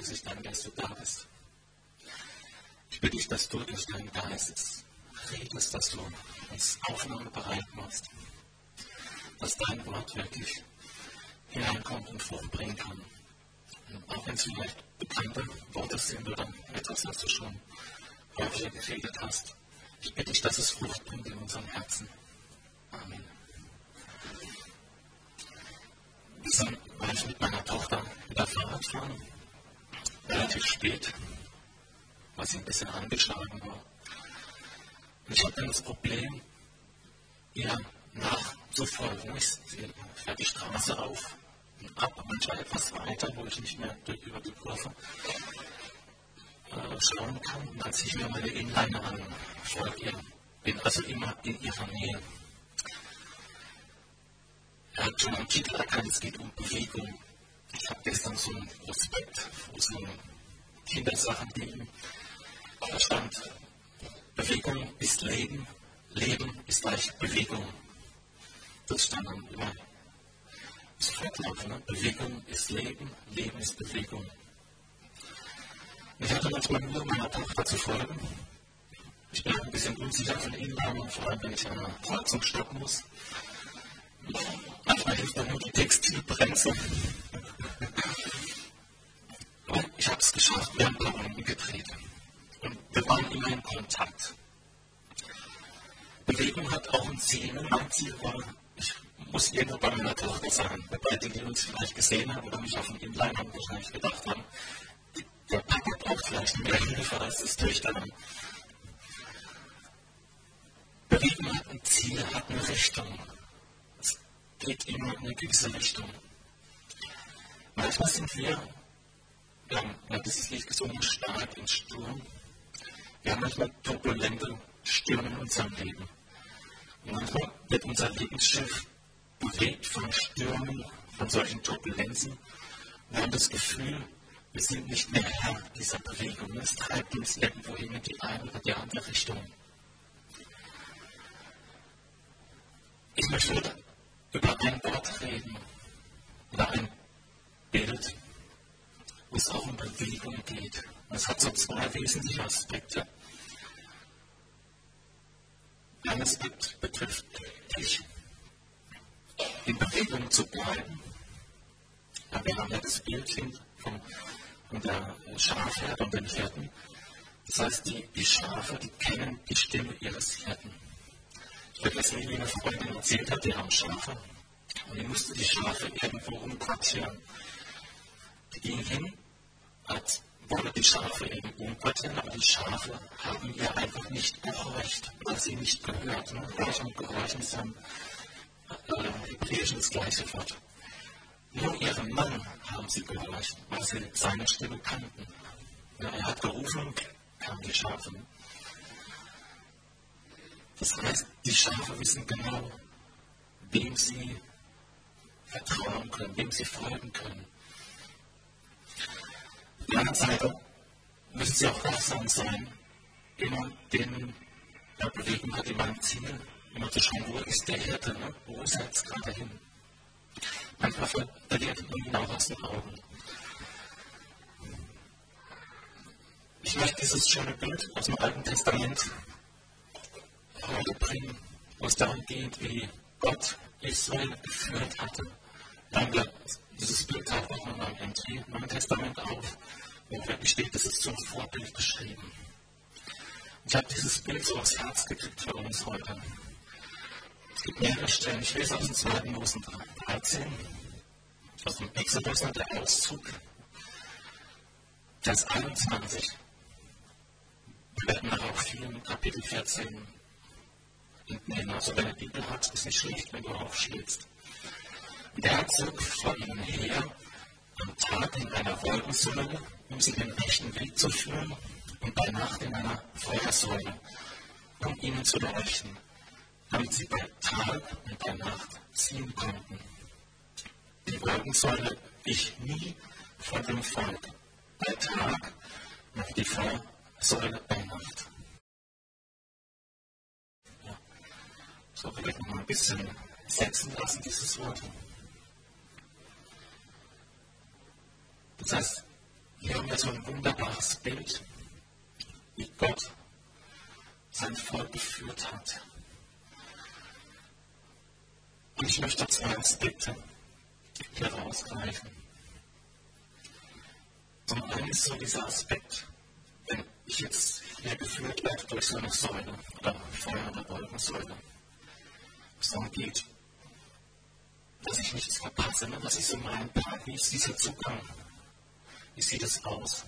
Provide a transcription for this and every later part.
dass ich danke, dass du da bist. Ich bitte dich, dass du durch deinen Geist redest, dass du uns Aufnahme bereit machst, dass dein Wort wirklich hineinkommt und Frucht bringen kann. Und auch wenn es vielleicht bekannte Worte sind oder etwas, was du schon häufiger geredet hast, ich bitte dich, dass es Frucht bringt in unserem Herzen. Amen. Gestern war ich mit meiner Tochter wieder Fahrradfahren, relativ spät, weil sie ein bisschen angeschlagen war. Und ich hatte dann das Problem, ihr nachzufolgen. Ich fährt die Straße auf und ab, manchmal etwas weiter, wo ich nicht mehr über die Kurve schauen kann. Und als ich mir meine Inline folge, bin also immer in ihrer Nähe. Er hat schon am Titel erkannt, es geht um Bewegung. Ich habe gestern so einen Prospekt, wo so Kindersachen liegen. Da stand, Bewegung ist Leben, Leben ist gleich Bewegung. Das stand dann immer sofort drauf. Ne? Bewegung ist Leben, Leben ist Bewegung. Ich hatte manchmal Mühe, meiner Tochter zu folgen. Ich bin ein bisschen unsicher von Inline, vor allem wenn ich an einer Kreuzung stoppen muss. Manchmal hilft auch nur die Textilbremse. Aber ich habe es geschafft, wir haben ein paar Runden gedreht. Und wir waren immer in Kontakt. Bewegung hat auch ein Ziel. Mein Ziel war, ich muss irgendwo bei meiner Tochter sein. Wobei die uns vielleicht gesehen haben oder mich auf dem Inline haben, wahrscheinlich gedacht haben, der Papa braucht vielleicht mehr Hilfe als das Töchterlein. Bewegung hat ein Ziel, hat eine Richtung. Es geht immer in eine gewisse Richtung. Manchmal sind wir haben dieses Lied gesungen, stark im Sturm. Wir haben manchmal turbulente Stürme in unserem Leben. Und manchmal wird unser Lebensschiff bewegt von Stürmen, von solchen Turbulenzen. Wir haben das Gefühl, wir sind nicht mehr Herr dieser Bewegung. Es treibt uns irgendwo hin in die eine oder die andere Richtung. Ich möchte heute über ein Wort reden, oder ein Bild, wo es auch um Bewegung geht. Und es hat so zwei wesentliche Aspekte. Ein Aspekt betrifft dich, in Bewegung zu bleiben. Ja, wir haben ja das Bild von der Schafherde und den Hirten. Das heißt, die Schafe, die kennen die Stimme ihres Hirten. Ich weiß nicht, wie eine Freundin erzählt hat, die haben Schafe. Und die musste die Schafe irgendwo umquartieren. Die ging hin, wollte die Schafe eben umquartieren, aber die Schafe haben ihr einfach nicht gehorcht, weil sie nicht gehört. Gehorchen und Gehorchen ist am Hebräischen das gleiche Wort. Nur ihrem Mann haben sie gehorcht, weil sie seine Stimme kannten. Ja, er hat gerufen und kamen die Schafe. Das heißt, die Schafe wissen genau, wem sie vertrauen können, wem sie folgen können. Auf der anderen Seite müssen sie auch wachsam sein, immer den Bewegung hat, immer ein Ziel, immer zu schauen, wo ist der Hirte, ne? Wo ist er jetzt gerade hin? Manchmal verliert man ihn auch aus den Augen. Ich möchte dieses schöne Bild aus dem Alten Testament heute bringen, wo es darum geht, wie Gott Israel geführt hatte. Dieses Bild taucht auch noch im Neuen Testament auf, wo wirklich steht, es ist zum Vorbild beschrieben. Ich habe dieses Bild so aufs Herz gekriegt für uns heute. Es gibt mehrere Stellen. Ich lese aus dem 2. Mose 13, aus dem Exodus, der Auszug, Vers 21. Wir werden darauf viel Kapitel 14 entnehmen. Also wenn du die Bibel hast, ist nicht schlecht, wenn du aufschlägst. Der zog vor ihnen her am Tag in einer Wolkensäule, um sie den rechten Weg zu führen, und bei Nacht in einer Feuersäule, um ihnen zu leuchten, damit sie bei Tag und bei Nacht ziehen konnten. Die Wolkensäule wich nie von dem Volk bei Tag, noch die Feuersäule bei Nacht. Ja. So, vielleicht noch mal ein bisschen setzen lassen, dieses Wort. Das heißt, Hier haben wir so ein wunderbares Bild, wie Gott sein Volk geführt hat. Und ich möchte 2 Aspekte hier rausgreifen. Zum einen ist so dieser Aspekt, wenn ich jetzt hier geführt werde durch so eine Säule oder Feuer- oder Wolkensäule, was darum geht, dass ich nichts verpasse, ne? Was ist so mein Part, wie ist dieser Zugang, wie sieht es aus?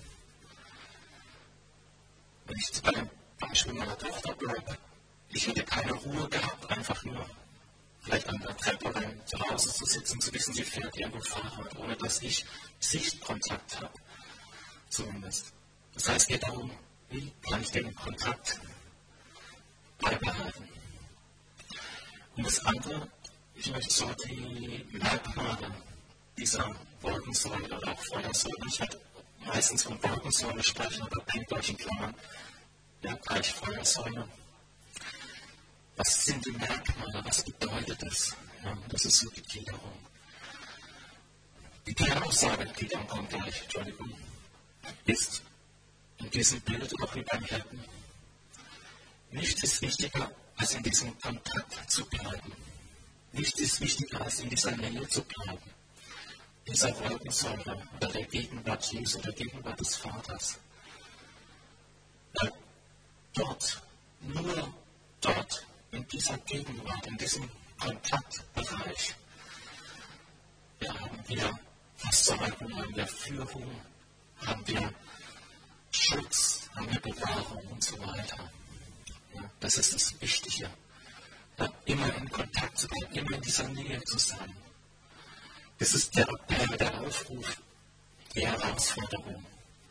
Wenn ich jetzt bei dem Beispiel meiner Tochter bleibe, ich hätte keine Ruhe gehabt, einfach nur vielleicht an der Treppe rein zu Hause zu sitzen, zu wissen, sie fährt irgendwo Fahrrad, ohne dass ich Sichtkontakt habe, zumindest. Das heißt, es geht darum, wie kann ich den Kontakt beibehalten. Und das andere, ich möchte so die Merkmale dieser Wolkensäule oder auch Feuersäule, ich werde meistens von Wolkensäule sprechen, aber denkt euch in Klammern, ja, gleich Feuersäule. Was sind die Merkmale? Was bedeutet das? Ja, das ist so die Gliederung. Die Kernaussage, die dann kommt gleich, ist in diesem Bild auch wie beim Hirten. Nichts ist wichtiger, als in diesem Kontakt zu bleiben. Nichts ist wichtiger, als in dieser Nähe zu bleiben. Dieser Wolkensäule oder der Gegenwart Jesu, der Gegenwart des Vaters. Weil dort, nur dort, in dieser Gegenwart, in diesem Kontaktbereich, haben wir Versorgung, haben wir Führung, haben wir Schutz, haben wir Bewahrung und so weiter. Ja, das ist das Wichtige. Ja, immer in Kontakt zu bleiben, immer in dieser Nähe zu sein. Das ist der Appell, der Aufruf, die Herausforderung.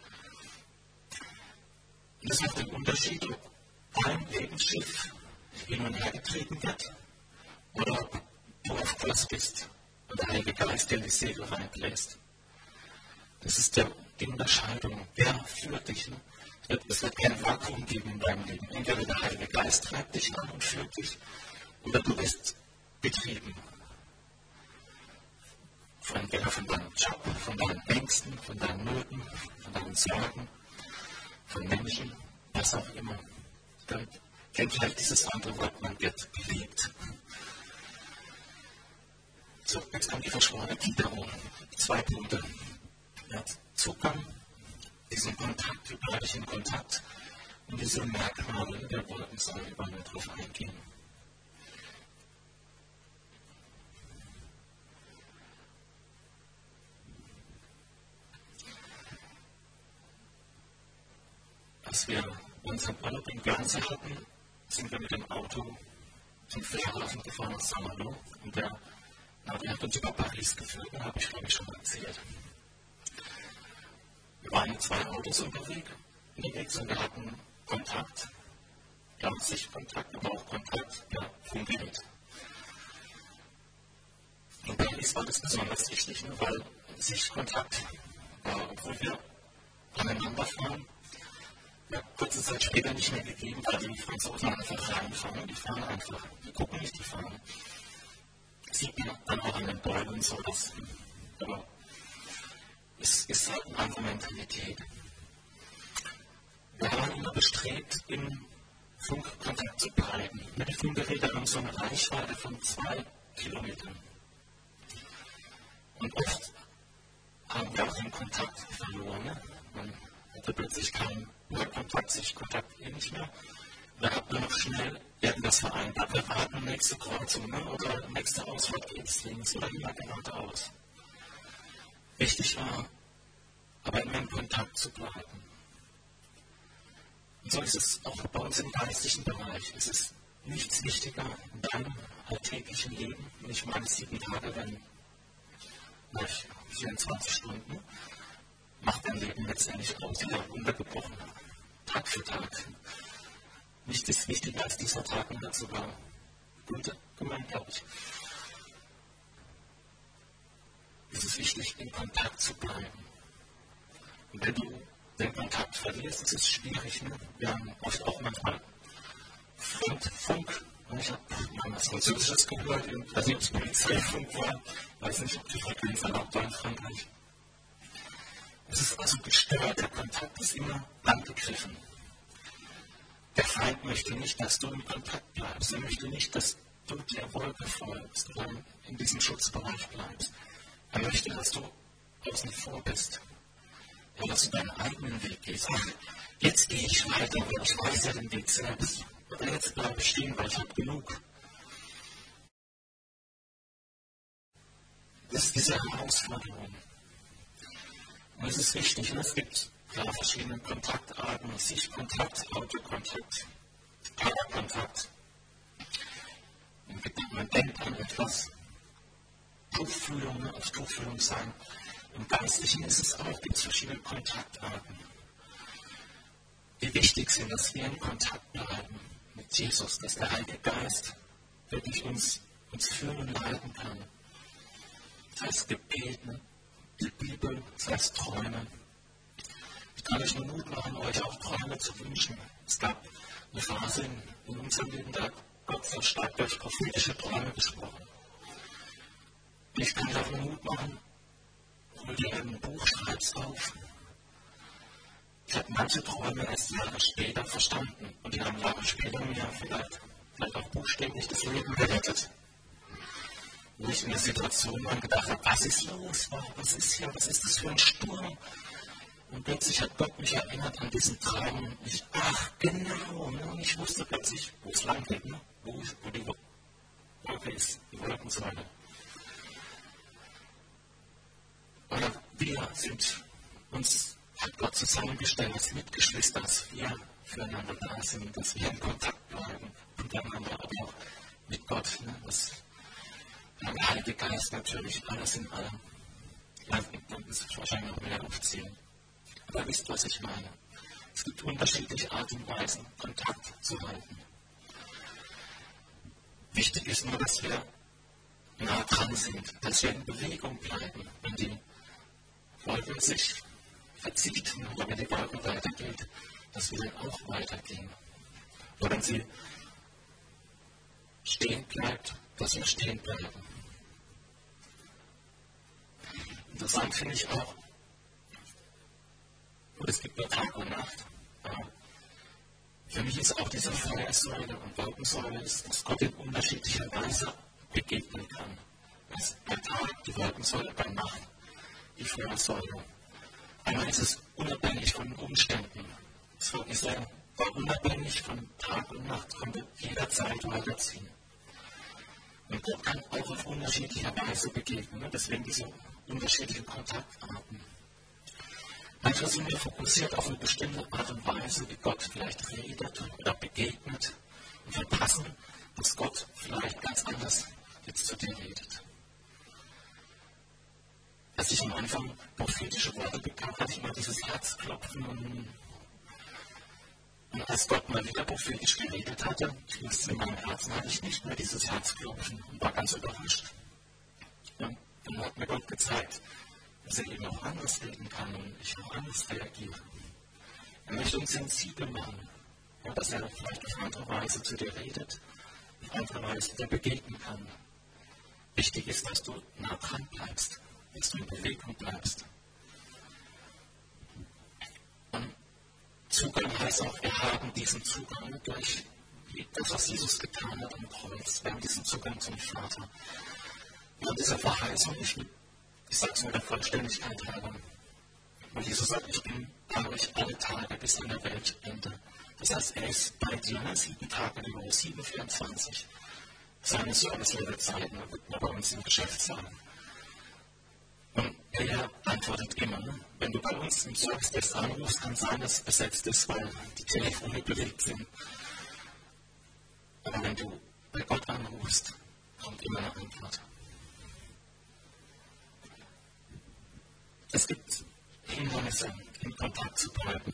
Und das macht den Unterschied, ob dein Lebensschiff hin und her getrieben wird oder ob du auf Kurs bist und der Heilige Geist dir in die Segel reinbläst. Das ist die Unterscheidung. Wer führt dich? Ne? Es wird kein Vakuum geben in deinem Leben. Entweder der Heilige Geist treibt dich an und führt dich, oder du bist getrieben. Entweder von deinem Job, von deinen Ängsten, von deinen Nöten, von deinen Sorgen, von Menschen, was auch immer. Dann kennt vielleicht dieses andere Wort, man wird geliebt. So, jetzt kommt die verschworene Gliederung. 2 Punkte. Ja, Zugang, diesen Kontakt, wie bleibe ich in Kontakt, und diese Merkmale der Wolkensäule, über wir drauf eingehen. Als wir unseren Urlaub in Guernsey hatten, sind wir mit dem Auto zum Flughafen gefahren nach Saint-Malo und der hat uns über Paris geführt, da habe ich glaube ich schon erzählt. Wir waren mit 2 Autos unterwegs und wir hatten Kontakt, ja, Sichtkontakt, aber auch Kontakt, ja, vom Gerät. In Paris war das besonders wichtig, ne, weil Sichtkontakt, obwohl wir aneinander fahren, ja, kurze Zeit später nicht mehr gegeben, weil die Franzosen einfach reinfahren. Die fahren einfach. Die gucken nicht, die fahren. Sieht man dann auch an den Bäumen so, aber es ist halt eine andere Mentalität. Wir waren immer bestrebt, im Funkkontakt zu bleiben. Die Funkgeräte haben so eine Reichweite von 2 Kilometern. Und oft haben wir auch den Kontakt verloren. Ne? Man hatte plötzlich keinen Kontakt, Sichtkontakt nicht mehr. Da hat man noch schnell irgendwas vereinbart. Wir warten nächste Kreuzung, ne? Oder nächste Ausfahrt geht's links oder immer geradeaus. Wichtig war, aber immer in Kontakt zu bleiben. Und so ist es auch bei uns im geistigen Bereich. Es ist nichts wichtiger in deinem alltäglichen Leben. Und ich meine, 7 Tage, wenn nach 24 Stunden macht dein Leben letztendlich aus, ja, untergebrochen, Tag für Tag. Nichts ist wichtiger als dieser Tag und dazu war gut gemeint, glaube ich. Es ist wichtig, in Kontakt zu bleiben. Und wenn du den Kontakt verlierst, ist es schwierig. Ne? Wir haben oft auch manchmal Funk. Ich habe mal was Französisches gehört, ich weiß nicht, ob es Polizeifunk war, weiß nicht, ob die Frequenz erlaubt war in Frankreich. Es ist also gestört, der Kontakt ist immer angegriffen. Der Feind möchte nicht, dass du im Kontakt bleibst. Er möchte nicht, dass du der Wolke folgst oder in diesem Schutzbereich bleibst. Er möchte, dass du außen vor bist. Ja, dass du deinen eigenen Weg gehst. Ach, jetzt gehe ich weiter, weil ich weiß ja den Weg selbst. Oder jetzt bleibe ich stehen, weil ich habe genug. Das ist diese Herausforderung. Und es ist wichtig, es gibt verschiedene Kontaktarten, Sichtkontakt, Autokontakt, Körperkontakt. Man denkt an etwas, Tuchfühlung, auf Tuchfühlung sein. Im Geistlichen ist es auch, gibt es verschiedene Kontaktarten, die wichtig sind, dass wir in Kontakt bleiben mit Jesus, dass der Heilige Geist wirklich uns führen und leiten kann. Das heißt Gebet, die Bibel, das heißt Träume. Ich kann euch nur Mut machen, euch auch Träume zu wünschen. Es gab eine Phase in unserem Leben, da hat Gott so stark durch prophetische Träume gesprochen. Ich kann dir auch nur Mut machen, wo du dir ein Buch schreibst auf. Ich habe manche Träume erst Jahre später verstanden und die haben Jahre später mir vielleicht auch buchstäblich das Leben gerettet. Wo ich in der Situation dann gedacht habe, was ist los? Was ist das für ein Sturm? Und plötzlich hat Gott mich erinnert an diesen Traum. Und ach, genau. Und ich wusste plötzlich, wo es lang geht, wo die Wolke ist, die Wolkensäule. Oder wir sind uns, hat Gott zusammengestellt als Mitgeschwister, dass wir füreinander da sind, dass wir in Kontakt bleiben, miteinander, aber auch mit Gott. Der Heilige Geist natürlich, alles in allem. Dann ist es wahrscheinlich noch mehr aufziehen. Aber ihr wisst, was ich meine. Es gibt unterschiedliche Arten und Weisen, Kontakt zu halten. Wichtig ist nur, dass wir nah dran sind, dass wir in Bewegung bleiben, wenn die Wolke sich verzieht oder wenn die Wolke weitergeht, dass wir dann auch weitergehen. Oder wenn sie stehen bleibt, dass wir stehen bleiben. Interessant finde ich auch, und es gibt nur Tag und Nacht. Für mich ist auch diese Feuersäule und Wolkensäule, dass Gott in unterschiedlicher Weise begegnen kann. Dass bei Tag die Wolkensäule, bei Nacht die Feuersäule. Einmal ist es unabhängig von den Umständen. Das Volk Israel war unabhängig von Tag und Nacht, konnte jederzeit weiterziehen. Und Gott kann auch auf unterschiedliche Weise begegnen, deswegen diese unterschiedlichen Kontaktarten. Manchmal sind wir fokussiert auf eine bestimmte Art und Weise, wie Gott vielleicht redet oder begegnet und verpassen, dass Gott vielleicht ganz anders jetzt zu dir redet. Als ich am Anfang prophetische Worte bekam, hatte ich mal dieses Herzklopfen und als Gott mal wieder prophetisch geredet hatte, ich wusste in meinem Herzen, hatte ich nicht mehr dieses Herzklopfen und war ganz überrascht. Ja, dann hat mir Gott gezeigt, dass er eben auch anders reden kann und ich auch anders reagiere. Er möchte uns sensibel machen, ja, dass er vielleicht auf andere Weise zu dir redet, auf andere Weise dir begegnen kann. Wichtig ist, dass du nah dran bleibst, dass du in Bewegung bleibst. Und Zugang heißt auch, wir haben diesen Zugang durch das, was Jesus getan hat am Kreuz. Wir haben diesen Zugang zum Vater. Wir haben diese Verheißung, ich sage es nur der Vollständigkeit halber. Weil Jesus sagt, ich bin bei euch alle Tage bis an der Weltende. Das heißt, er ist bei dir 7 Tage die Woche, 7,24. Seine Service-Level-Zeiten wird man bei uns im Geschäft sagen. Und er antwortet immer. Wenn du bei uns im Service-Desk anrufst, kann sein, dass es besetzt ist, weil die Telefone belegt sind. Aber wenn du bei Gott anrufst, kommt immer eine Antwort. Es gibt Hindernisse, in Kontakt zu bleiben.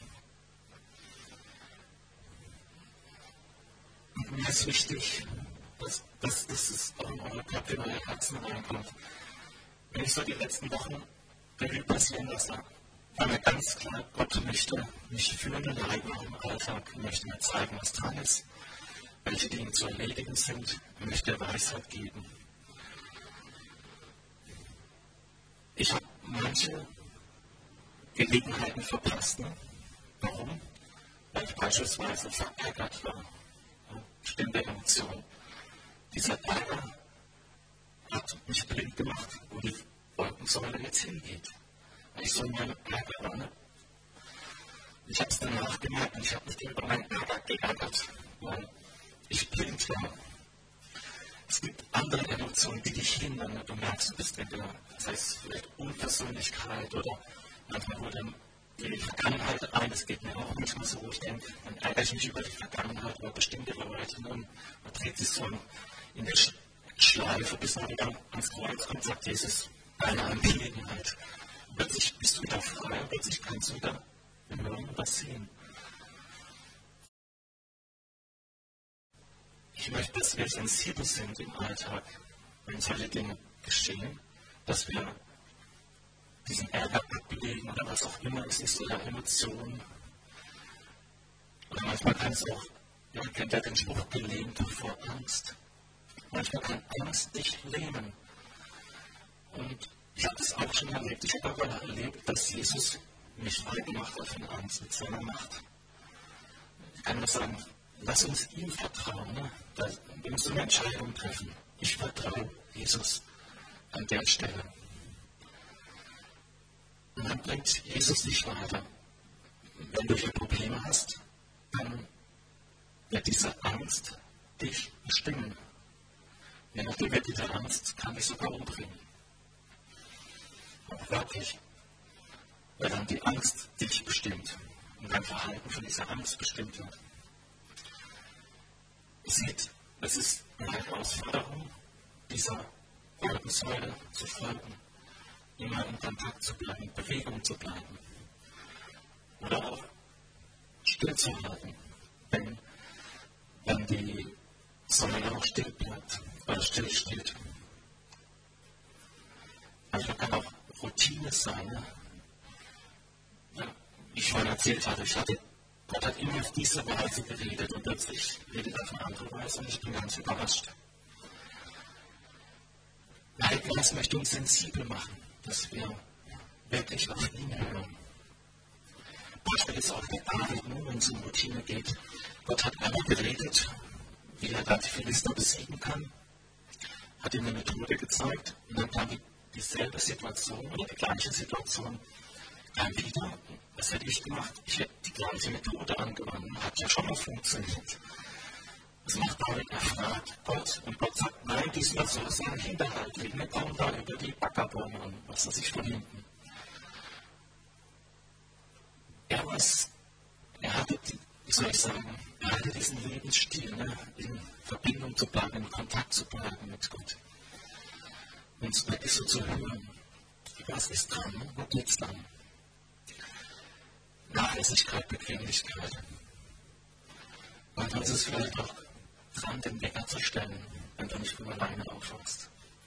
Und mir ist wichtig, dass es auch in eure Köpfe, in eure Herzen reinkommt. Wenn ich so die letzten Wochen Revue passieren lasse, war mir ganz klar, Gott möchte mich führen und leiten im Alltag, möchte mir zeigen, was dran ist, welche Dinge zu erledigen sind, möchte Weisheit geben. Ich habe manche Gelegenheiten verpasst. Ne? Warum? Weil ich beispielsweise verärgert war. Ja, bestimmte Emotionen. Dieser Ärger hat mich blind gemacht, wo die Wolkensäule jetzt hingeht. Weil ich so in meinem Ärger war. Ne? Ich habe es danach gemerkt und ich habe mich über meinen Ärger geärgert, weil ich blind war. Es gibt andere Emotionen, die dich hindern. Ne? Du merkst, du bist in der, das heißt vielleicht Unversöhnlichkeit oder manchmal wurde die Vergangenheit ein. Es geht mir auch manchmal so, ich denke, dann ärgere ich mich über die Vergangenheit, über bestimmte Leute und man dreht sich so in der Schleife, bis man wieder ans Kreuz kommt und sagt, Jesus, deine Angelegenheit. Plötzlich bist du wieder frei, plötzlich kannst du wieder hören oder sehen. Ich möchte, dass wir sensibel sind im Alltag, wenn solche Dinge geschehen, dass wir diesen Ärger ablegen oder was auch immer es ist, oder Emotionen. Oder manchmal kann es auch, ja, kennt ja den Spruch, gelähmt vor Angst. Manchmal kann Angst dich lähmen. Und ich habe das auch schon erlebt. Ich habe aber erlebt, dass Jesus mich frei gemacht hat von Angst mit seiner Macht. Ich kann nur sagen, lass uns ihm vertrauen. Ne? Wir müssen eine Entscheidung treffen. Ich vertraue Jesus an der Stelle. Und dann bringt Jesus dich weiter. Wenn du hier Probleme hast, dann wird diese Angst dich bestimmen. Je nachdem wird diese Angst, kann dich sogar umbringen. Auch wirklich, weil dann die Angst dich bestimmt und dein Verhalten von dieser Angst bestimmt wird. Ihr seht, es ist eine Herausforderung, dieser Wolkensäule zu folgen, immer in Kontakt zu bleiben, in Bewegung zu bleiben. Oder auch still zu halten, wenn die Säule auch still bleibt oder still steht. Manchmal kann auch Routine sein. Ne? Ja, wie ich vorhin erzählt hatte, Gott hat immer auf diese Weise geredet und plötzlich redet er auf eine andere Weise und ich bin ganz überrascht. Der Heilige Geist möchte uns sensibel machen, dass wir wirklich auf ihn hören. Beispiel ist auch der David, wenn es um Routine geht. Gott hat einmal geredet, wie er die Philister besiegen kann, hat ihm eine Methode gezeigt und dann kam dieselbe Situation oder die gleiche Situation kam wieder. Was hätte ich gemacht? Ich hätte die gleiche Methode angewandt. Hat ja schon mal funktioniert. Was macht David? Er fragt Gott und Gott sagt, nein, diesmal soll es einen Hinterhalt geben. Wir kommen da über die Ackerbäume und was er sich von hinten. Er hatte diesen Lebensstil, ne, in Verbindung zu bleiben, in Kontakt zu bleiben mit Gott. Und wirklich so zu hören, was ist dran, wo geht's dann? Nachlässigkeit, Bequemlichkeit. Manchmal ist es vielleicht auch dran, den Wecker zu stellen, wenn du nicht von alleine aufwachst.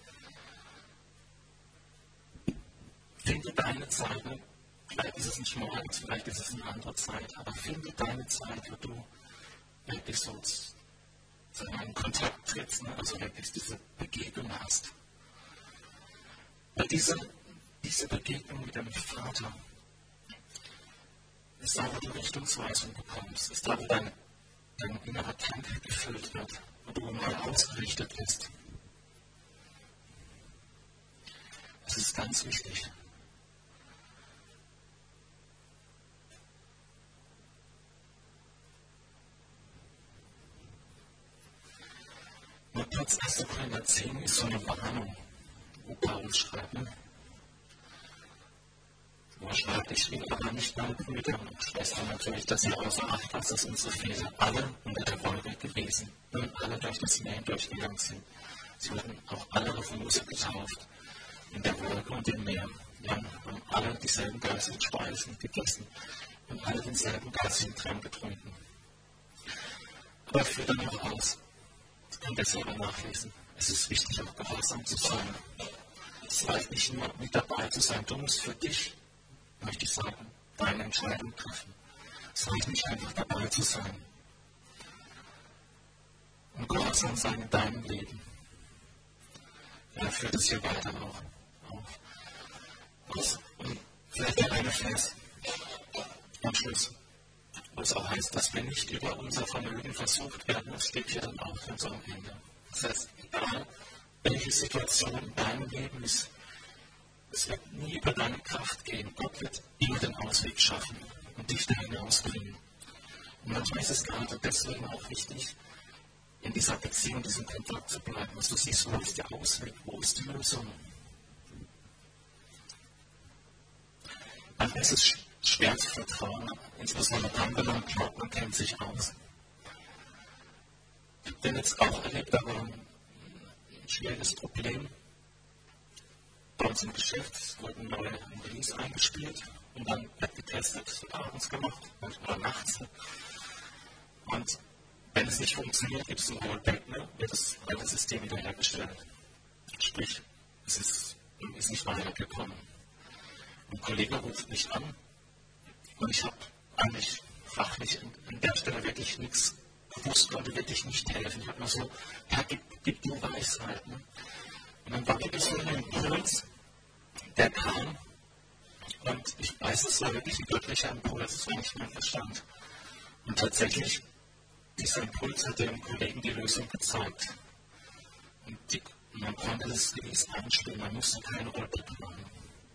Finde deine Zeit, ne? Vielleicht ist es nicht morgens, vielleicht ist es eine andere Zeit, aber finde deine Zeit, wo du wirklich so in Kontakt trittst, ne? Also wirklich diese Begegnung hast. Weil diese Begegnung mit dem Vater ist da, wo du Richtungsweisung bekommst, ist da, wo dein innerer Tank gefüllt wird, wo du mal ausgerichtet bist. Das ist ganz wichtig. Mit Platz 1. Korinther 10 ist so eine Warnung, wo Paulus schreibt, er schreibt, ich will aber nicht meine Brüder und Schwestern natürlich, dass ihr außer Acht lasst, dass unsere Väter alle unter der Wolke gewesen und alle durch das Meer durchgegangen sind. Sie wurden auch alle auf Mose getauft, in der Wolke und im Meer. Dann haben alle dieselben geistigen Speisen gegessen und alle denselben geistigen Trank getrunken. Aber es führt dann auch aus. Das könnt ihr selber nachlesen. Es ist wichtig, auch gehorsam zu sein. Es reicht nicht nur, mit dabei zu sein. Du musst für dich, möchte ich sagen, deine Entscheidung treffen. Es reicht nicht einfach dabei zu sein. Und gehorsam sein in deinem Leben. Er führt es hier weiter auch. Und vielleicht der eine Vers, am Schluss. Wo es auch heißt, dass wir nicht über unser Vermögen versucht werden, das steht hier dann auch ganz am Ende. Das heißt, egal welche Situation in deinem Leben ist, es wird nie über deine Kraft gehen. Gott wird immer den Ausweg schaffen und dich da hinausbringen. Und manchmal ist es gerade deswegen auch wichtig, in dieser Beziehung, in diesem Kontakt zu bleiben, dass du siehst, wo ist der Ausweg, wo ist die Lösung. Manchmal ist es schwer zu vertrauen, insbesondere dann, wenn man glaubt, man kennt sich aus. Ich habe den jetzt auch erlebt, da war ein schwieriges Problem. Bei uns im Geschäft wurden neue Release eingespielt und dann wird getestet, das wird abends gemacht oder nachts. Und wenn es nicht funktioniert, gibt es ein Rollback, wird das alte System wiederhergestellt. Sprich, es ist nicht weitergekommen. Ein Kollege ruft mich an und ich habe eigentlich fachlich an der Stelle wirklich nichts gewusst, konnte wirklich nicht helfen. Ich habe nur so, Herr, gib du Weisheit. Und dann war wirklich so ein Impuls, der kam, und ich weiß, es war wirklich ein göttlicher Impuls, es war nicht mein Verstand. Und tatsächlich, dieser Impuls hat dem Kollegen die Lösung gezeigt. Und man konnte das Release einspielen, man musste keine Rollback machen.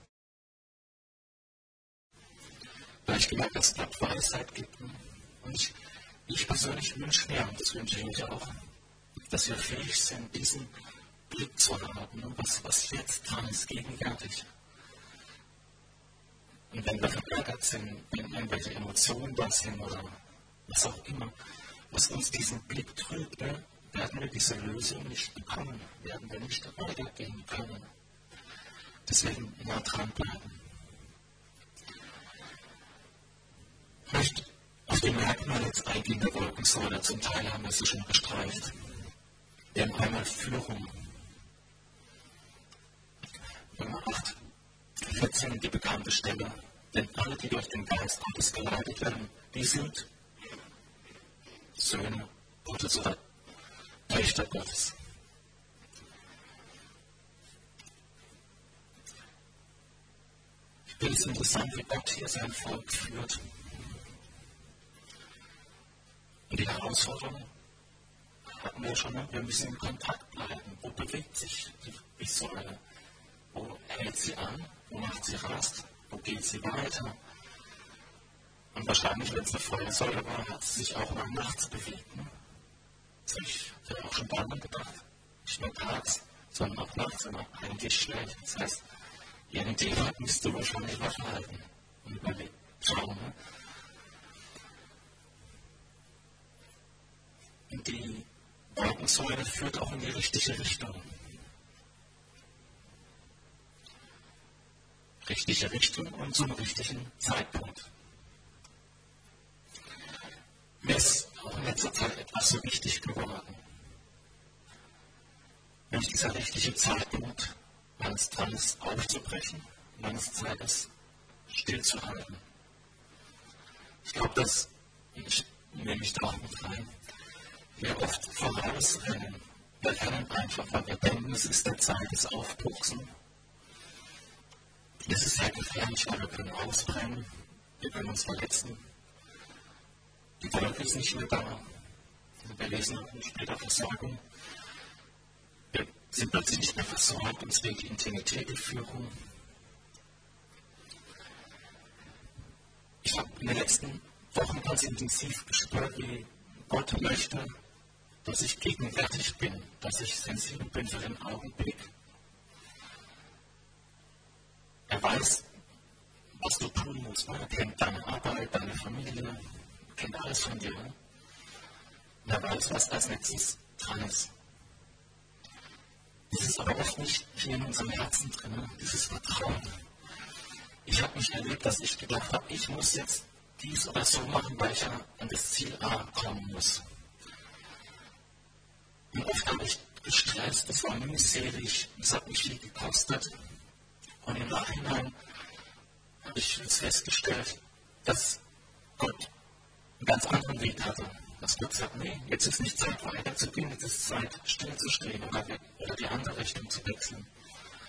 Weil ich gemerkt, dass Gott Weisheit gibt. Und ich persönlich wünsche mir, und das wünsche ich euch auch, dass wir fähig sind, diesen Blick zu haben, was jetzt dran ist, gegenwärtig. Und wenn wir verärgert sind, wenn irgendwelche Emotionen da sind oder was auch immer, was uns diesen Blick trübt, werden wir diese Lösung nicht bekommen, werden wir nicht weitergehen können. Deswegen nah dranbleiben. Ich möchte auf die Merkmale jetzt eingehen der Wolkensäule. Zum Teil haben wir sie schon bestreift. Wir haben einmal Führung. Nummer 8, 14, die bekannte Stelle. Denn alle, die durch den Geist Gottes geleitet werden, die sind Söhne Gottes oder Töchter Gottes. Ich finde es interessant, wie Gott hier sein Volk führt. Und die Herausforderung hatten wir schon, wir müssen in Kontakt bleiben. Wo bewegt sich die Säule? Wo hält sie an? Wo macht sie Rast? Wo geht sie weiter? Und wahrscheinlich, wenn es eine Feuersäule war, hat sie sich auch mal nachts bewegt. Ne? Das habe ich auch schon daran gedacht. Nicht nur tags, sondern auch nachts, wenn man eigentlich schläft. Das heißt, irgendjemand müsste wahrscheinlich wach halten und überlegen, schauen. Ne? Und die Wolkensäule führt auch in die richtige Richtung. Richtige Richtung und zum richtigen Zeitpunkt. Mir ist auch in letzter Zeit etwas so wichtig geworden. Nämlich dieser richtige Zeitpunkt, wann es dran ist, aufzubrechen, wann es Zeit ist, stillzuhalten. Ich glaube, dass, ich nehme mich da auch mit rein, wir oft vorausrennen. Wir rennen einfach, weil wir denken, es ist der Zeit des Aufbruchs. Das ist sehr gefährlich, weil wir können ausbrennen, wir können uns verletzen. Die Wolke ist nicht mehr da. Wir lesen auch später Versorgung. Wir sind plötzlich nicht mehr versorgt, uns fehlt die Intimität, die Führung. Ich habe in den letzten Wochen ganz intensiv gespürt, wie Gott möchte, dass ich gegenwärtig bin, dass ich sensibel bin für den Augenblick. Er weiß, was du tun musst. Er kennt deine Arbeit, deine Familie, er kennt alles von dir. Und er weiß, was als nächstes dran ist. Das ist aber oft nicht hier in unserem Herzen drin, dieses Vertrauen. Ich habe mich erlebt, dass ich gedacht habe, ich muss jetzt dies oder so machen, weil ich ja an das Ziel A kommen muss. Und oft habe ich gestresst, das war mühselig, das hat mich viel gekostet. Und im Nachhinein habe ich jetzt festgestellt, dass Gott einen ganz anderen Weg hatte. Dass Gott sagt, nee, jetzt ist nicht Zeit weiterzugehen, jetzt ist Zeit stillzustehen oder die andere Richtung zu wechseln.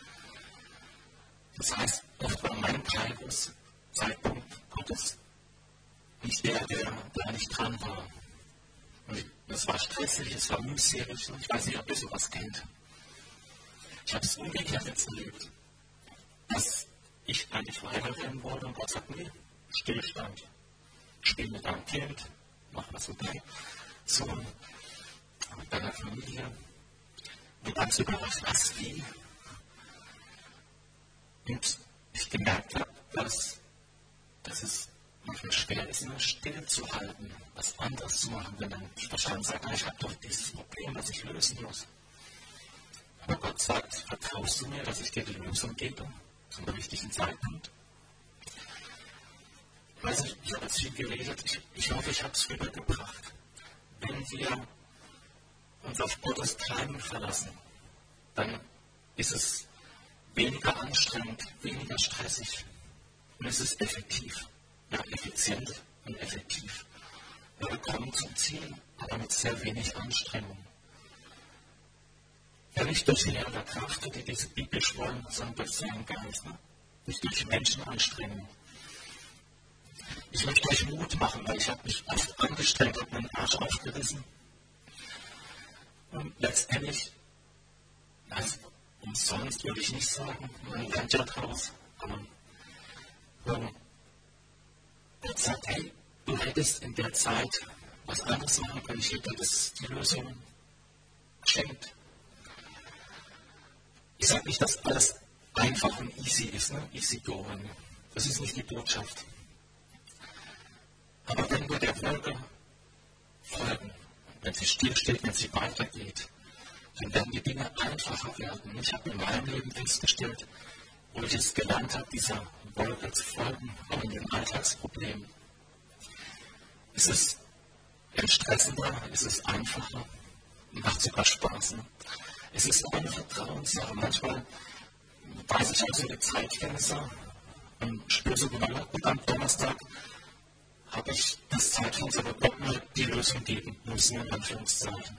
Das heißt, oft war mein Kairos Zeitpunkt Gottes nicht der nicht dran war. Und es war stressig, es war mühselig. Ich weiß nicht, ob ihr sowas kennt. Ich habe es umgekehrt jetzt erlebt, dass ich eigentlich weiterrennen wollte und Gott sagt, nee, Stillstand. Spiel mit deinem Kind, mach was mit deinem Sohn, mit deiner Familie. Und ganz überrascht, was wie. Und ich gemerkt habe, dass es manchmal schwer ist, immer still zu halten, was anderes zu machen, wenn dann Verstand sagt, ich habe doch dieses Problem, das ich lösen muss. Aber Gott sagt, vertraust du mir, dass ich dir die Lösung gebe, zum richtigen Zeitpunkt? Ich weiß nicht, ich habe jetzt viel geredet, ich hoffe, ich habe es rübergebracht. Wenn wir uns auf Gottes Timing verlassen, dann ist es weniger anstrengend, weniger stressig und es ist effektiv. Ja, effizient und effektiv. Wir kommen zum Ziel, aber mit sehr wenig Anstrengung. Ja, nicht durch die Lehre der Kraft, die diese biblisch wollen, sondern durch seinen Geist. Nicht durch Menschenanstrengung. Ich möchte euch Mut machen, weil ich habe mich oft angestrengt und meinen Arsch aufgerissen. Und letztendlich, umsonst würde ich nicht sagen, man lernt ja draus. Aber Gott sagt, hey, du hättest in der Zeit was anderes machen können. Ich hätte das die Lösung geschenkt. Ich sage nicht, dass alles einfach und easy ist, easy going. Das ist nicht die Botschaft. Aber wenn wir der Wolke folgen, wenn sie stillsteht, wenn sie weitergeht, dann werden die Dinge einfacher werden. Ich habe in meinem Leben festgestellt, wo ich es gelernt habe, dieser Wolke zu folgen, auch in den Alltagsproblemen. Es ist entstressender, es ist einfacher, macht sogar Spaß. Es ist auch eine Vertrauenssache. Manchmal weiß ich auch so die Zeitfenster und spüre so genau, und am Donnerstag habe ich das Zeitfenster, wo Gott mir die Lösung geben muss, in Anführungszeichen.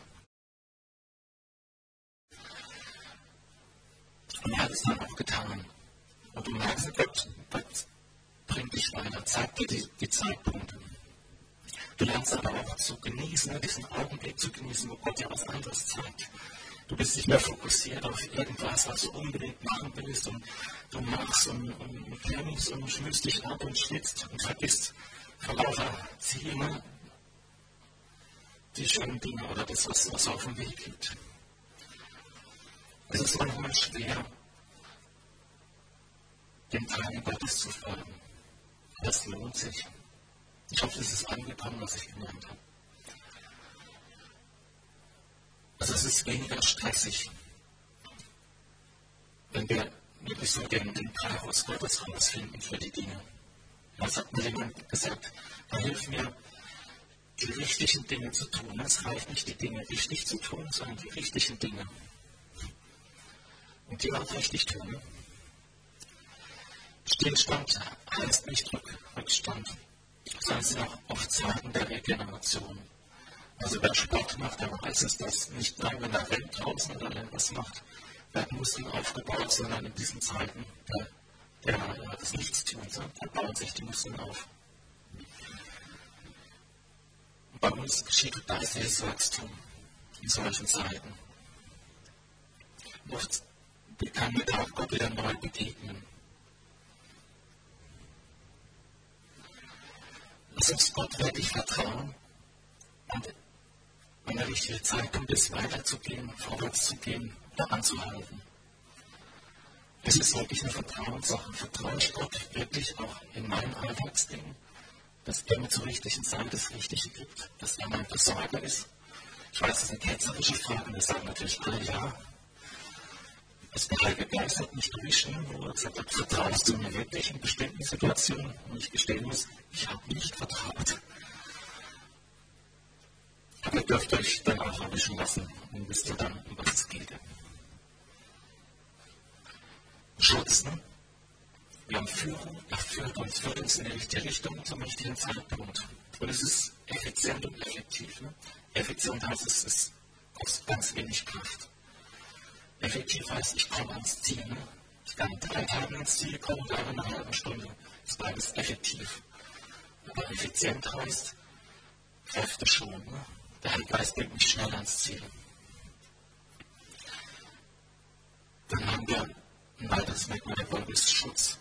Und er hat es dann auch getan. Und du merkst, Gott bringt dich weiter, zeigt dir die Zeitpunkte. Du lernst aber auch zu genießen, diesen Augenblick zu genießen, wo Gott dir was anderes zeigt. Du bist nicht mehr fokussiert auf irgendwas, was du unbedingt machen willst und du machst und kämpfst und schmüßt dich ab und schwitzt und vergisst vor lauter Ziele die schönen Dinge oder das, was auf dem Weg liegt. Es ist manchmal schwer, dem Timing Gottes zu folgen. Das lohnt sich. Ich hoffe, es ist angekommen, was ich gemeint habe. Also es ist weniger stressig, wenn wir wirklich so den Kairos Gottes rausfinden für die Dinge. Was hat mir jemand gesagt? Hilf mir, die richtigen Dinge zu tun. Es reicht nicht, die Dinge richtig zu tun, sondern die richtigen Dinge. Und die auch richtig tun. Stillstand heißt nicht Rückstand, sondern es sind auch oft Zeiten der Regeneration. Also wer Sport macht, der weiß es, dass nicht nur, wenn er rennt draußen oder irgendwas macht, werden Muskeln aufgebaut, sondern in diesen Zeiten des Nichtstuns, da bauen sich die Muskeln auf. Und bei uns geschieht geistiges Wachstum in solchen Zeiten. Oft kann mir auch Gott wieder neu begegnen. Lass uns Gott wirklich vertrauen und wenn der richtige Zeitpunkt ist, weiterzugehen, vorwärts zu gehen oder anzuhalten. Es ist wirklich eine Vertrauenssache. Vertraue ich Gott wirklich auch in meinen Alltagsdingen, dass er mir zur richtigen Zeit das Richtige gibt, dass er mein Versorger ist. Ich weiß, das ist eine ketzerische Frage, wir sagen natürlich alle ja. Das Heilige Geist hat mich durchschienen, wo er gesagt hat, vertraust du mir wirklich in bestimmten Situationen? Und ich gestehen muss, ich habe nicht vertraut. Aber ihr dürft euch dann auch erwischen lassen und wisst ihr dann, um was es geht. Schutz, ne? Wir haben Führung, er führt uns in die richtige Richtung zum richtigen Zeitpunkt. Und es ist effizient und effektiv. Ne? Effizient heißt, es kostet ganz wenig Kraft. Effektiv heißt, ich komme ans Ziel. Ne? Ich kann in 3 Tagen ans Ziel kommen, da in einer halben Stunde. Das ist beides effektiv. Aber effizient heißt Kräfte schon. Ne? Der Heilige Geist bringt mich schnell ans Ziel. Dann haben wir ein weiteres Merkmal der Wolke ist Schutz.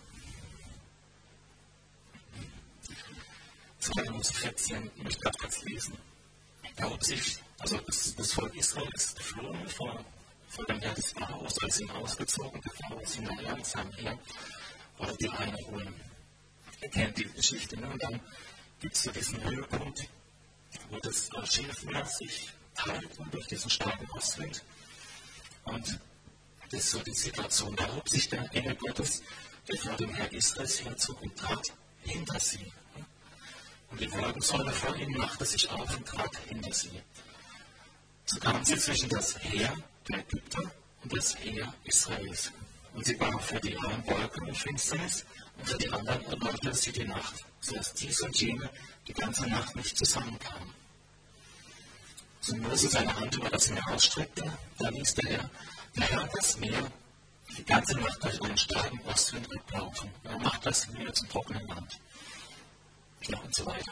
2. Mose 14, möchte ich gerade kurz lesen. Da hat sich, also das Volk Israel ist geflohen vor dem Heer des Pharaos, als sie ihn ausgezogen, der Pharao ist hinterher mit seinem Heer, wollte die reinholen. Ihr kennt die Geschichte, ne? Und dann gibt es so diesen Höhepunkt, wo das Schilfmeer sich teilt durch diesen starken Ostwind. Und das ist so die Situation, da hob sich der Engel Gottes, der vor dem Heer Israels herzog und trat hinter sie. Und die Wolkensäule vor ihm machte sich auf und trat hinter sie. So kamen sie zwischen das Heer der Ägypter und das Heer Israels. Und sie war für die einen Wolken und Finsternis und für die anderen erleuchtete sie die Nacht, sodass dies und jene die ganze Nacht nicht zusammenkamen. So Mose seine Hand über das Meer ausstreckte, da ließ der Herr das Meer die ganze Nacht durch einen starken Ostwind ablaufen. Er macht das Meer zum trockenen Land. Ja, und so weiter.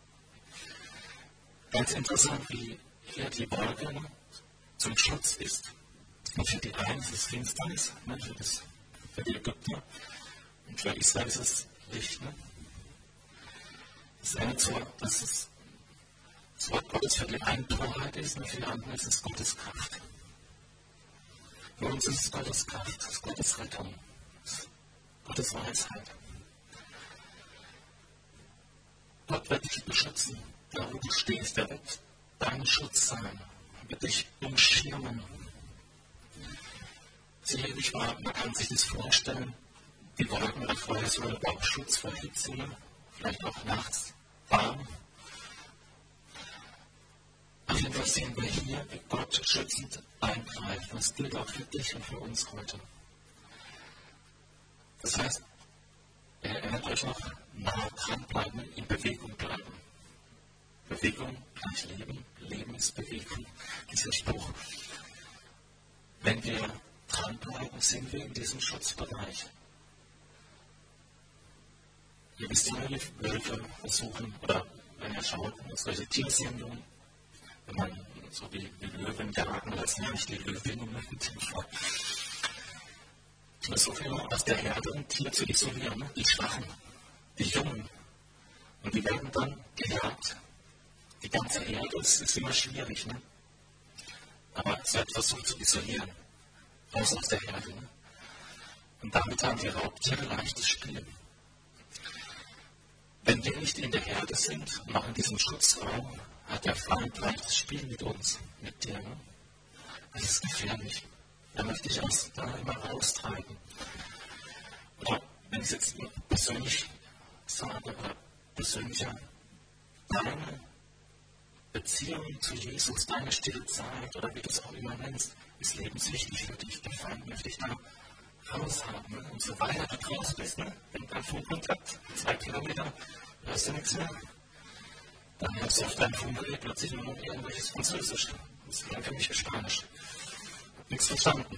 Ganz interessant, wie hier die Wolke zum Schutz ist. Und für die einen ist es Finsternis, ne, für die Ägypter, und für Israel ist es Licht. Ne? Das eine dass das Wort Gottes für die einen Torheit ist, und für die anderen ist es Gottes Kraft. Für uns ist es Gottes Kraft, es ist Gottes Rettung, es ist Gottes Weisheit. Gott wird dich beschützen, da wo du stehst, er wird dein Schutz sein, er wird dich umschirmen. Sicherlich man kann sich das vorstellen, die Wolken oder Feuersäule brauchen Schutz vor Hitze, vielleicht auch nachts warm. Auf jeden Fall sehen wir hier, wie Gott schützend eingreift. Das gilt auch für dich und für uns heute. Das heißt, er erinnert euch noch, nah dranbleiben, in Bewegung bleiben. Bewegung gleich Leben, Leben ist Bewegung. Dieser Spruch. Wenn wir dranbleiben, sind wir in diesem Schutzbereich. Ihr wisst ja, wie Wölfe versuchen, oder wenn ihr schaut, solche Tiersendungen, wenn man so wie Löwen jagen, das sind ja nicht die Löwinnen, die versuchen aus der Herde ein Tier zu isolieren, die Schwachen, die Jungen. Und die werden dann gejagt. Die ganze Herde ist immer schwierig, ne? Aber es wird versucht zu isolieren. Raus aus der Herde. Ne? Und damit haben die Raubtiere leichtes Spiel. Wenn wir nicht in der Herde sind, noch in diesem Schutzraum, hat der Feind leichtes Spiel mit uns, mit dir. Ne? Das ist gefährlich. Da möchte ich uns da immer raustreiben. Oder wenn ich es jetzt persönlich sage, oder persönlicher, deine Beziehung zu Jesus, deine stille Zeit, oder wie du es auch immer nennst, ist lebenswichtig für dich. Der Feind möchte ich da raushaben. Ne? Und so weiter du raus bist, ne? Wenn dein Funkkontakt 2 Kilometer, hörst du nichts mehr. Dann hörst du auf deinem Funkgerät plötzlich nur noch irgendwelches Französisch. Das klingt für mich wie Spanisch. Hab nichts verstanden.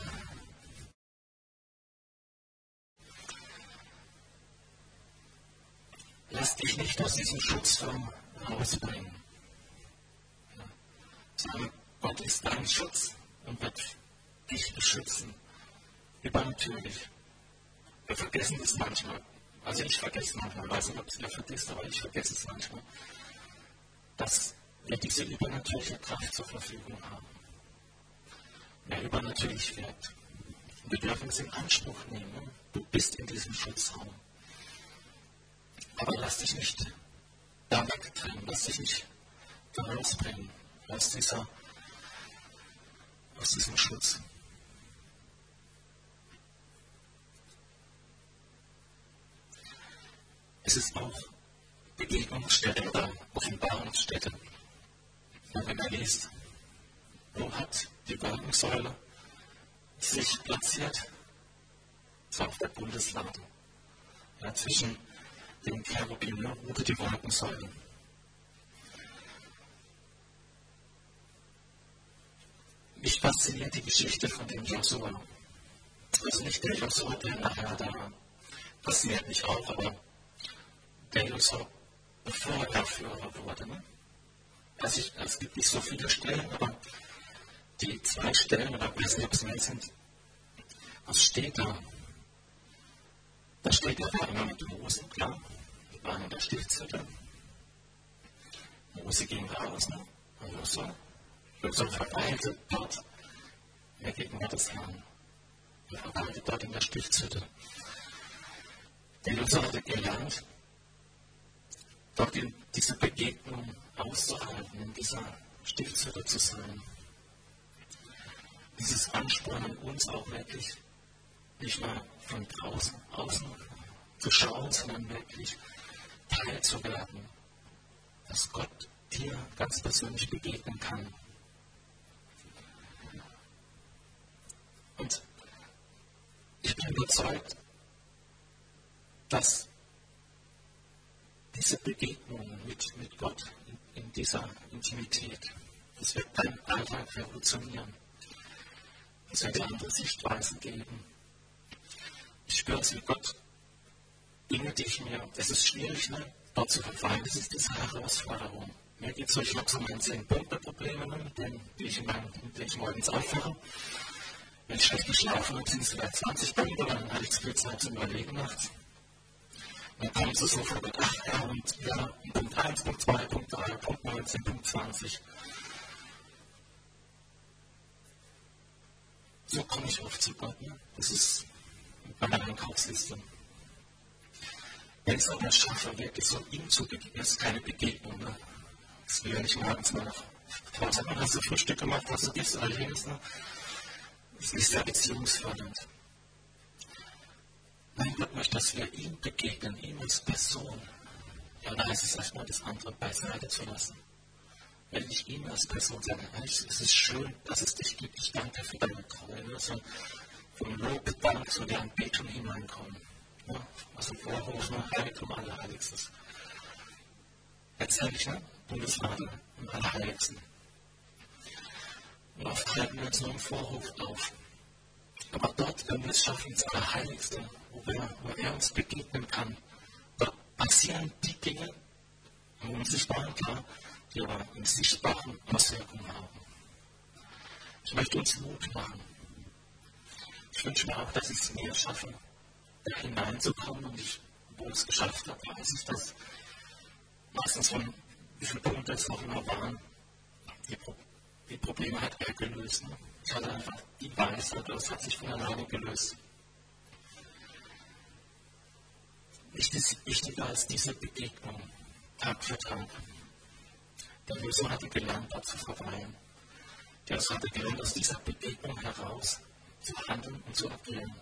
Lass dich nicht aus diesem Schutzraum rausbringen. Ja. Sondern Gott ist dein Schutz und wird dich beschützen. Übernatürlich. Wir vergessen das manchmal. Also ich vergesse manchmal, ich weiß nicht, ob es ihr vergisst, aber ich vergesse es manchmal, dass wir diese übernatürliche Kraft zur Verfügung haben. Wer übernatürlich wirkt. Wir dürfen es in Anspruch nehmen. Du bist in diesem Schutzraum. Aber lass dich nicht da wegdrängen, lass dich nicht da rausbringen aus diesem Schutz. Es ist auch Begegnungsstätte oder Offenbarungsstätte. Und wenn er liest, wo hat die Wolkensäule sich platziert? So auf der Bundeslade. Ja, zwischen den Cherubim ruhte die Wolkensäule. Mich fasziniert die Geschichte von dem Josua. Also nicht der Josua, der nachher da fasziniert mich auch, aber der Josua bevor er Führer wurde. Ne? Also es gibt nicht so viele Stellen, aber die 2 Stellen, oder weiß nicht, ob es mehr sind, was steht da? Da steht, er war immer mit Mose, klar. Die waren in der Stiftshütte. Mose ging raus, ne? Josua verweilte dort in der Gegenwart des Herrn. Er verweilte dort in der Stiftshütte. Der Josua hatte gelernt, dort in dieser Begegnung auszuhalten, in dieser Stiftshütte zu sein. Dieses Anspornen uns auch wirklich nicht nur von draußen, außen zu schauen, sondern wirklich Teil zu werden, dass Gott dir ganz persönlich begegnen kann. Und ich bin überzeugt, dass diese Begegnung mit Gott in dieser Intimität, das wird deinen Alltag revolutionieren. Es wird dir andere Sichtweisen geben. Ich spüre es, wie Gott Dinge, die ich mir, es ist schwierig, ne, dort zu verfallen, das ist diese Herausforderung. Mir geht es so, ich habe so meine 10-Punkte-Probleme, ne, mit denen ich morgens aufwache. Wenn ich schlecht geschlafen habe, sind es vielleicht 20 Punkte, dann habe ich zu viel Zeit zum Überlegen nachts. Dann kommt es so vor, ach ja, und ja, Punkt 1, Punkt 2, Punkt 3, Punkt 19, Punkt 20. So komme ich oft zu Gott. Ne? Das ist bei meiner Einkaufsliste. Wenn ich es aber schaffe, wirklich so ihm zu begegnen, das ist keine Begegnung. Ne? Das will ja nicht morgens mal nach Hause, hast du Frühstück gemacht, hast du dies oder jenes. Ne? Das ist sehr beziehungsfördernd. Mein Gott möchte, dass wir ihm begegnen, ihm als Person. Ja, da heißt es erstmal, das andere beiseite zu lassen. Wenn ich ihm als Person sage, es ist schön, dass es dich gibt, ich danke für deine Treue. Also vom Lob, Dank zu der Anbetung hineinkommen. Ja, also Vorrufen, Heiligtum, Allerheiligstes. Letztendlich, ne? Bundesvater im Allerheiligsten. Und oft halten wir uns nur im Vorhof auf. Aber dort, wenn wir es schaffen, ins Allerheiligste, wo er uns begegnen kann, dort passieren die Dinge im Unsichtbaren, klar, die aber im Sichtbaren Auswirkungen haben. Ich möchte uns Mut machen. Ich wünsche mir auch, dass ich es mir schaffe, da hineinzukommen und ich, wo ich es geschafft habe, weiß ich das. Meistens von wie viele Punkte es auch immer waren, die Probleme hat er gelöst. Ne? Ich hatte einfach die Weisheit, das hat sich von alleine gelöst. Wichtiger als diese Begegnung, Tag für Tag. Der Josua hatte gelernt, dort zu verweilen. Der Josua hatte gelernt, aus dieser Begegnung heraus zu handeln und zu agieren.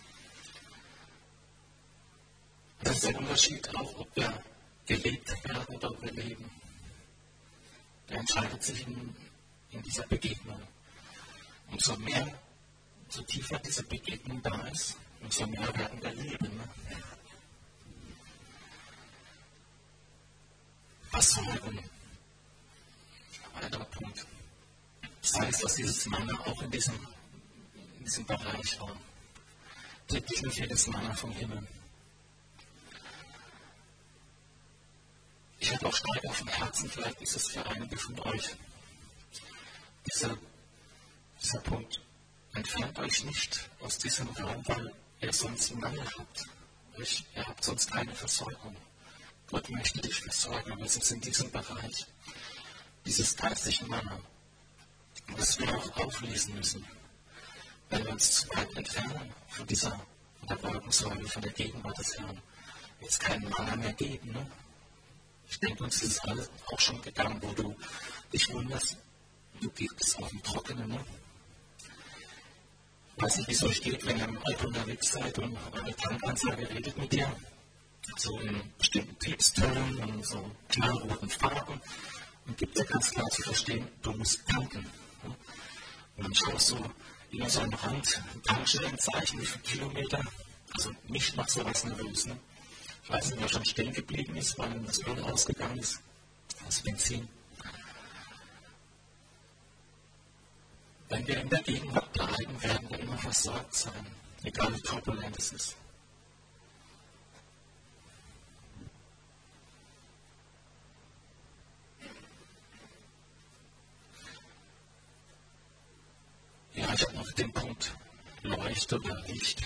Das ist der Unterschied auch, ob wir gelebt werden oder ob wir leben. Der entscheidet sich in dieser Begegnung. Umso mehr, umso tiefer diese Begegnung da ist, umso mehr werden wir leben. Ne? Versorgung. Ein weiterer Punkt. Das heißt, dass dieses Manna auch in diesem Bereich war. Täglich nicht jedes Manna vom Himmel. Ich habe auch stark auf dem Herzen, vielleicht ist es für einige von euch, dieser Punkt. Entfernt euch nicht aus diesem Raum, weil ihr sonst Mangel habt. Ihr habt sonst keine Versorgung. Gott möchte dich versorgen, aber es ist in diesem Bereich, dieses geistliche Manna, das wir auch auflesen müssen. Wenn wir uns zu weit entfernen von der Wolkensäule, von der Gegenwart des Herrn, wird es keinen Manna mehr geben. Ne? Ich denke, uns ist es alles auch schon gegangen, wo du dich wunderst, du gehst auf dem Trockenen. Ne? Ich weiß nicht, wie es euch geht, wenn ihr im Auto unterwegs seid und eure Tankansage redet mit dir. So in bestimmten Piepstönen und so knallroten Farben und gibt dir ganz klar zu verstehen, du musst tanken. Ne? Und dann schaust du über so einen Rand, Tankstellenzeichen, wie viele Kilometer. Also mich macht sowas nervös. Ne? Ich weiß nicht, wer schon stehen geblieben ist, weil das Öl ausgegangen ist. Das Benzin. Wenn wir in der Gegenwart bleiben, werden wir immer versorgt sein, egal wie turbulent es ist. Ja, ich habe noch den Punkt Leuchte oder Licht.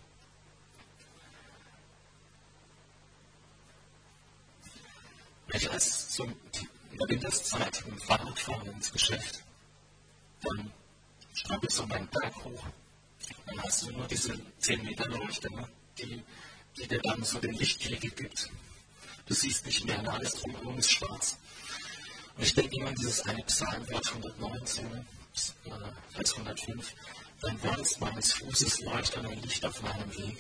Wenn ich als so in der Winterszeit mit dem Fahrrad fahre ins Geschäft, dann strampel ich so meinen Berg hoch. Dann hast du nur diese 10 Meter Leuchte, ne? die dir dann so den Lichtkegel gibt. Du siehst nicht mehr, alles drumherum ist schwarz. Und ich denke immer an dieses eine Psalmwort 119, Vers 105. Dein Wort ist meines Fußes Leuchte und ein Licht auf meinem Weg.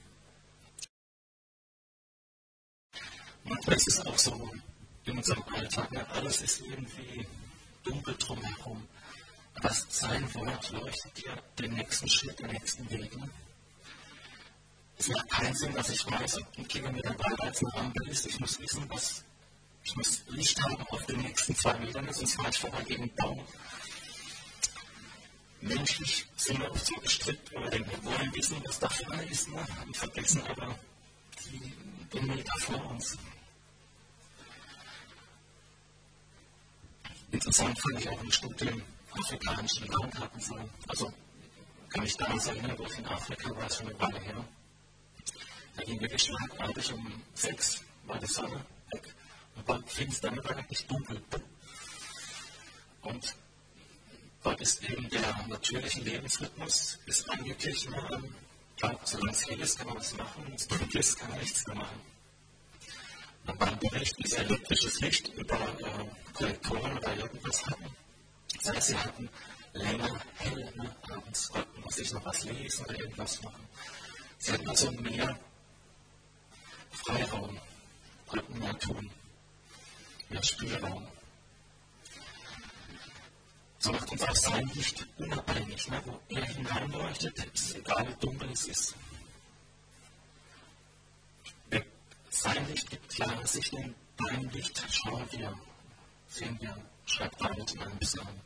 Manchmal ist es auch so in unserem Alltag, ne? Alles ist irgendwie dunkel drumherum. Aber sein Wort leuchtet dir den nächsten Schritt, den nächsten Weg. Ne? Es macht keinen Sinn, dass ich weiß, ob ein Kilometer weiter als eine Ampel ist. Ich muss wissen, ich muss Licht haben auf den nächsten 2 Metern, sonst fahre ich vorbei gegen den Baum. Menschlich sind wir oft so gestrickt, oder denken, wir wollen wissen, was da vorne ist, ne? Und vergessen aber den Meter vor uns. Interessant fand ich auch ein Studie im afrikanischen Land hatten sie. Also kann ich damals erinnern, wo ich in Afrika war, schon eine Weile her. Da ging wirklich schlagartig um 6 war die Sonne weg. Und war finster, war wirklich dunkel. Und dort ist eben der natürliche Lebensrhythmus ist angeglichen. Solange es hell ist, kann man was machen. Wenn es dunkel ist, kann man nichts mehr machen. Dann war ein Bericht, wie sie elektrisches Licht über Kollektoren oder irgendwas hatten. Das heißt, sie hatten länger hell, ne? Abends konnten man sich noch was lesen oder irgendwas machen. Sie hatten also mehr Freiraum, konnten mehr tun, mehr Spielraum. So macht uns auch sein Licht unabhängig, ne? Wo er hineinleuchtet, ist es egal, wie dunkel es ist. Sein Licht gibt klare Sicht und dein Licht schauen wir, sehen wir, schreibt David in einem Psalm.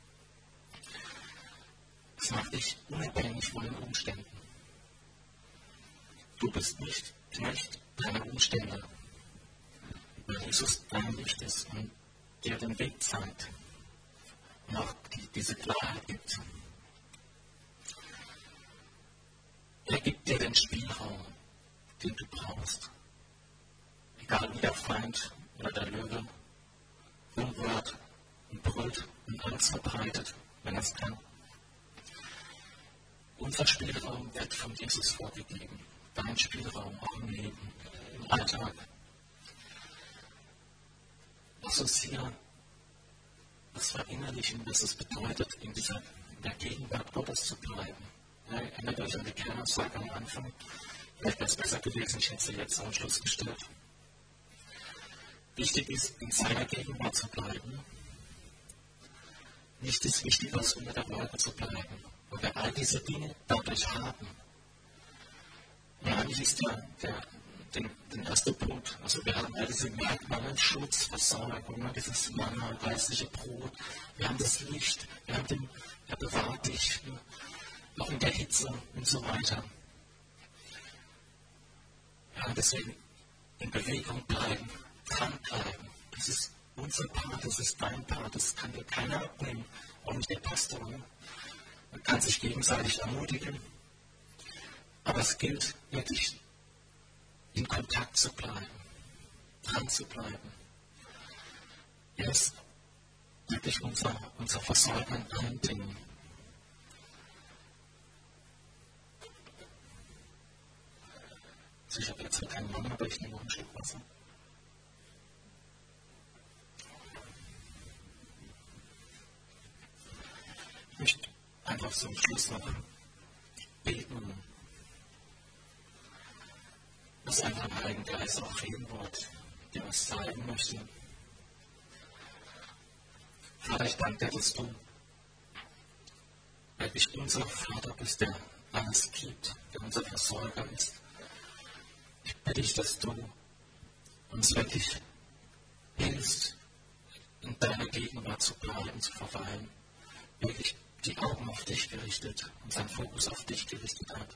Es macht dich unabhängig von den Umständen. Du bist nicht Knecht deiner Umstände, weil Jesus dein Licht ist und dir den Weg zeigt und auch diese Klarheit gibt. Er gibt dir den Spielraum, den du brauchst. Egal wie der Feind oder der Löwe rumhört und brüllt und Angst verbreitet, wenn er es kann. Unser Spielraum wird von Jesus vorgegeben. Dein Spielraum auch im Leben, im Alltag. Lass uns hier das verinnerlichen, was es bedeutet, in der Gegenwart Gottes zu bleiben. Ja, erinnert euch an die Kernaussage am Anfang. Vielleicht wäre es besser gewesen, ich hätte sie jetzt am Schluss gestellt. Wichtig ist, in seiner Gegenwart zu bleiben. Nicht ist wichtig, als unter der Wolke zu bleiben. Und wir all diese Dinge dadurch haben. Und eigentlich ist den ersten Punkt, also wir haben all diese Merkmale, Schutz, Versorgung, dieses Manna, geistliche Brot, wir haben das Licht, wir haben er bewahrt dich, auch in der Hitze und so weiter. Ja, deswegen in Bewegung bleiben, dranbleiben. Das ist unser Part, das ist dein Part, das kann dir keiner abnehmen, auch nicht der Pastor. Ne? Man kann sich gegenseitig ermutigen, aber es gilt wirklich, in Kontakt zu bleiben, dran zu bleiben. Er ist wirklich unser Versorger in allen Dingen. Also ich habe jetzt keinen Mann, aber ich nehme noch ein Stück Wasser. Ich möchte einfach zum Schluss noch beten, dass einfach im Heiligen Geist auch reden wird, der uns zeigen möchte. Vater, ich danke dir, dass du wirklich unser Vater bist, der alles gibt, der unser Versorger ist. Ich bitte dich, dass du uns wirklich hilfst, in deiner Gegenwart zu bleiben, zu verweilen, wirklich die Augen auf dich gerichtet und seinen Fokus auf dich gerichtet hat.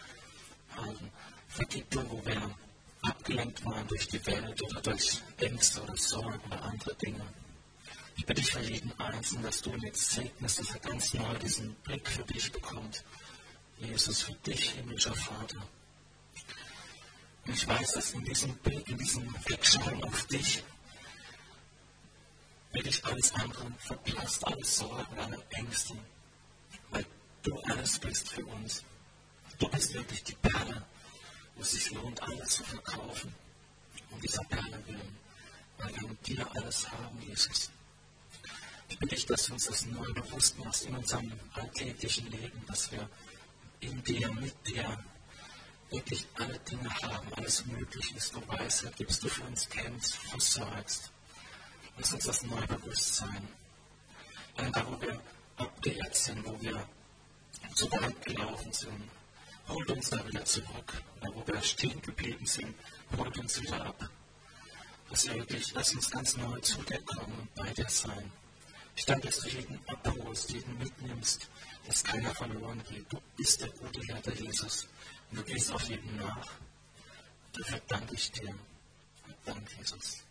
Vergib du, wo wir abgelenkt waren durch die Welt oder durch Ängste oder Sorgen oder andere Dinge. Ich bitte dich für jeden Einzelnen, dass du ihn jetzt segnest, dass er ganz neu diesen Blick für dich bekommt. Jesus, für dich, himmlischer Vater. Und ich weiß, dass in diesem Blick, in diesem Wegschauen auf dich, wirklich alles andere verblasst, alles Sorgen, alle Ängste, weil du alles bist für uns. Du bist wirklich die Perle, wo es sich lohnt, alles zu verkaufen, um dieser Perle willen, weil wir mit dir alles haben, Jesus. Ich bitte dich, dass du uns das neu bewusst machst in unserem alltäglichen Leben, dass wir in dir, mit dir wirklich alle Dinge haben, alles möglich ist, du Weisheit gibst, du für uns kennst, versorgst. Lass uns das neu bewusst sein. Da, wo wir abgeehrt sind, wo wir zu weit gelaufen sind, holt uns da wieder zurück. Da, wo wir stehen geblieben sind, holt uns wieder ab. Dass wir wirklich, lass uns ganz neu zu dir kommen und bei dir sein. Ich danke, dass du jeden abholst, jeden mitnimmst, dass keiner verloren geht. Du bist der gute Hirte, Jesus. Und du gehst auf jeden nach. Dafür danke ich dir. Danke, Jesus.